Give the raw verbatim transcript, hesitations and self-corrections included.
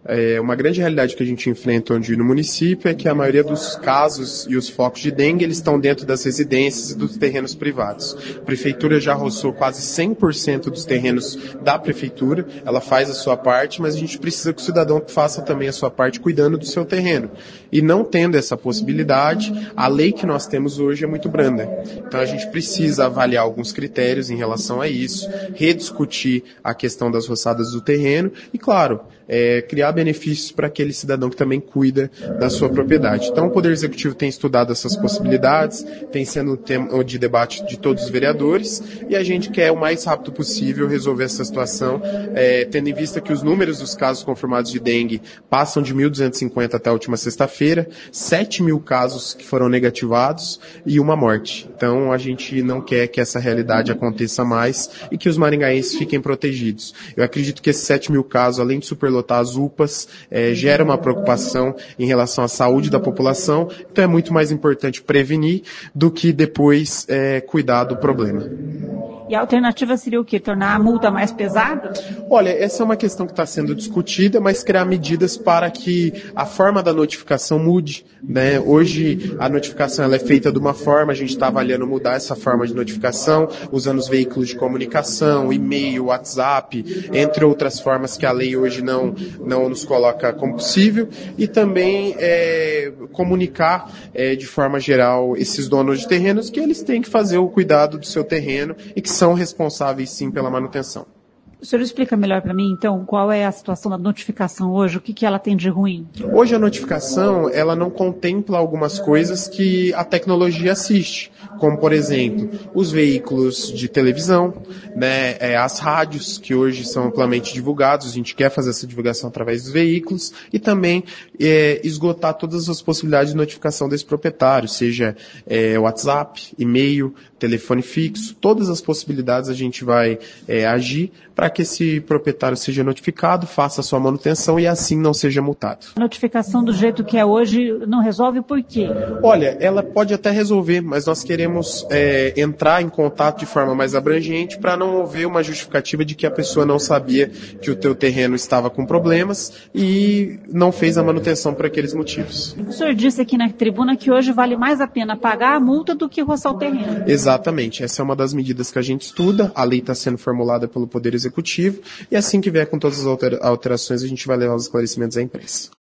É uma grande realidade que a gente enfrenta onde no município é que a maioria dos casos e os focos de dengue eles estão dentro das residências e dos terrenos privados. A prefeitura já roçou quase cem por cento dos terrenos da prefeitura, ela faz a sua parte, mas a gente precisa que o cidadão faça também a sua parte cuidando do seu terreno. E não tendo essa possibilidade, a lei que nós temos hoje é muito branda. Então a gente precisa avaliar alguns critérios em relação a isso, rediscutir a questão das roçadas do terreno e, claro, é, criar benefícios para aquele cidadão que também cuida da sua propriedade. Então, o Poder Executivo tem estudado essas possibilidades, tem sendo tema de debate de todos os vereadores, e a gente quer o mais rápido possível resolver essa situação, é, tendo em vista que os números dos casos confirmados de dengue passam de mil duzentos e cinquenta até a última sexta-feira, sete mil casos que foram negativados e uma morte. Então, a gente não quer que essa realidade aconteça mais e que os maringaenses fiquem protegidos. Eu acredito que esses sete mil casos, além de superlotar as U P As, é, gera uma preocupação em relação à saúde da população, então é muito mais importante prevenir do que depois é, cuidar do problema. E a alternativa seria o quê? Tornar a multa mais pesada? Olha, essa é uma questão que está sendo discutida, mas criar medidas para que a forma da notificação mude, né? Hoje a notificação ela é feita de uma forma, a gente está avaliando mudar essa forma de notificação, usando os veículos de comunicação, e-mail, WhatsApp, entre outras formas que a lei hoje não, não nos coloca como possível, e também é, comunicar é, de forma geral esses donos de terrenos que eles têm que fazer o cuidado do seu terreno e que são responsáveis sim pela manutenção. O senhor explica melhor para mim, então, qual é a situação da notificação hoje, o que, que ela tem de ruim? Hoje a notificação, ela não contempla algumas coisas que a tecnologia assiste, como, por exemplo, os veículos de televisão, né, é, as rádios, que hoje são amplamente divulgados, a gente quer fazer essa divulgação através dos veículos, e também é, esgotar todas as possibilidades de notificação desse proprietário, seja é, WhatsApp, e-mail, telefone fixo, todas as possibilidades a gente vai é, agir para que esse proprietário seja notificado, faça a sua manutenção e assim não seja multado. A notificação do jeito que é hoje não resolve por quê? Olha, ela pode até resolver, mas nós queremos é, entrar em contato de forma mais abrangente para não haver uma justificativa de que a pessoa não sabia que o teu terreno estava com problemas e não fez a manutenção por aqueles motivos. O senhor disse aqui na tribuna que hoje vale mais a pena pagar a multa do que roçar o terreno. Exatamente, essa é uma das medidas que a gente estuda, a lei está sendo formulada pelo Poder Executivo e assim que vier com todas as alterações a gente vai levar os esclarecimentos à imprensa.